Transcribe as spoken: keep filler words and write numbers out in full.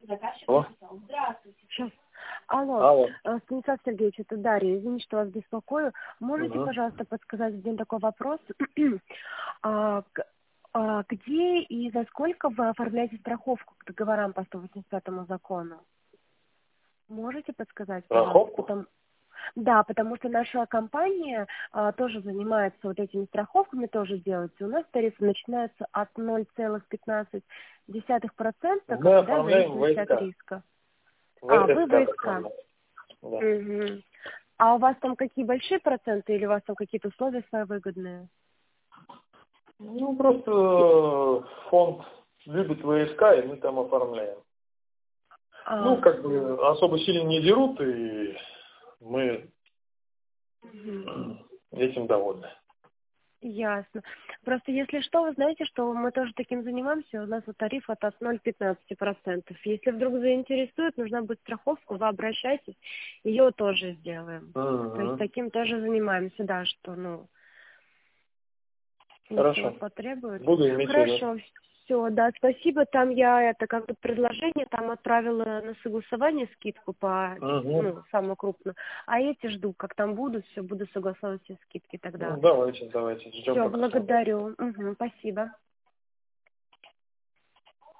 Алло. Сейчас. Алло, Алло. э, Станислав Сергеевич, это Дарья. Извините, что вас беспокою. Можете, Угу. пожалуйста, подсказать один такой вопрос? А, к- а, Где и за сколько вы оформляете страховку к договорам по сто восемьдесят пятому закону? Можете подсказать, пожалуйста? Страховку? Потом... Да, потому что наша компания а, тоже занимается вот этими страховками, тоже делается. У нас тарифы начинаются от ноль целых пятнадцать десятых процента, Мы как бы, да, в оформляем зависимости от ВСК. риска. А, вы ВСК ВСК. оформляем. Да. Мгм. А у вас там какие большие проценты или у вас там какие-то условия свои выгодные? Ну, просто э, фонд любит ВСК, и мы там оформляем. Ну, как Ага. бы особо сильно не дерут, и мы Мгм. этим довольны. Ясно. Просто если что, вы знаете, что мы тоже таким занимаемся, у нас вот тариф от от ноль целых пятнадцать процентов. Если вдруг заинтересует, нужна будет страховка, вы обращайтесь, ее тоже сделаем. То есть Угу. таким тоже занимаемся, да, что, ну, если Хорошо. вот потребуется. Буду иметь в виду. Хорошо, все, да, спасибо. Там я это как бы предложение там отправила на согласование скидку по, Угу. ну, самую крупную. А эти жду, как там будут, все, буду согласовывать все скидки Ну, тогда. давайте, давайте. Ждем Все, пока. благодарю. Угу, спасибо.